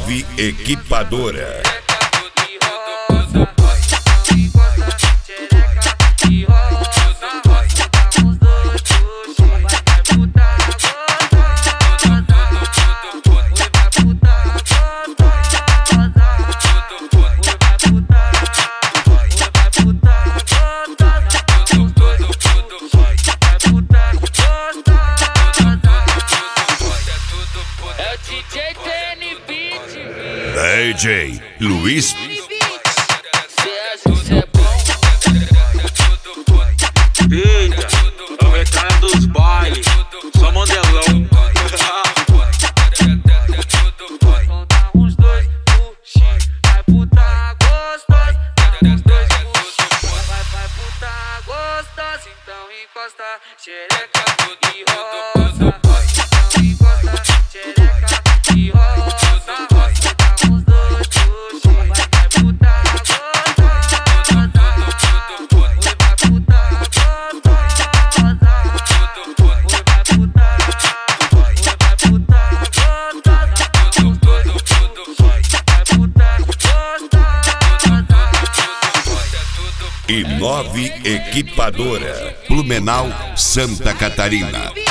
Inove Equipadora. DJ Luiz. Eita, é o retalho dos bailes, só modelão. Os dois puxi, vai putar gostosa. Os dois puxi, vai putar gostosa. Então encosta, xereca e rosa. Então encosta, xereca e rosa. Inove Equipadora, Blumenau, Santa Catarina.